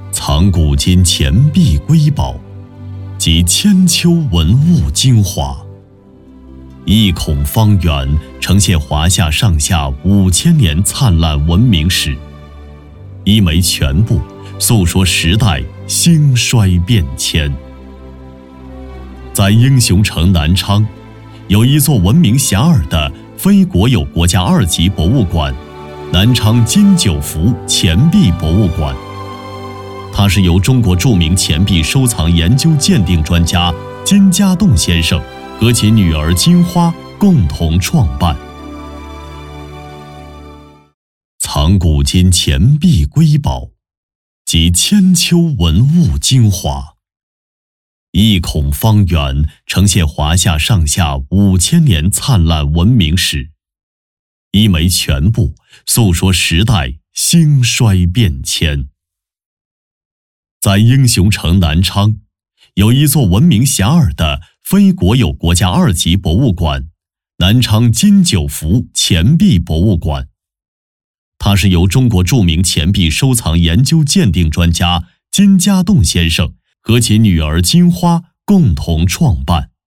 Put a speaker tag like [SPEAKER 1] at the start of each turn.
[SPEAKER 1] 藏古今钱币瑰宝，集千秋文物精华，一孔方圆呈现华夏上下5000年灿烂文明史，一枚全部诉说时代兴衰变迁。在英雄城南昌，有一座闻名遐迩的非国有国家2级博物馆——南昌金九福钱币博物馆。它是由中国著名钱币收藏研究鉴定专家金家栋先生和其女儿金花共同创办。藏古今钱币瑰宝，集千秋文物精华，一孔方圆呈现华夏上下5000年灿烂文明史，一枚全部诉说时代兴衰变迁。在英雄城南昌，有一座闻名遐迩的非国有国家2级博物馆——南昌金九福钱币博物馆。它是由中国著名钱币收藏研究鉴定专家金家栋先生和其女儿金花共同创办。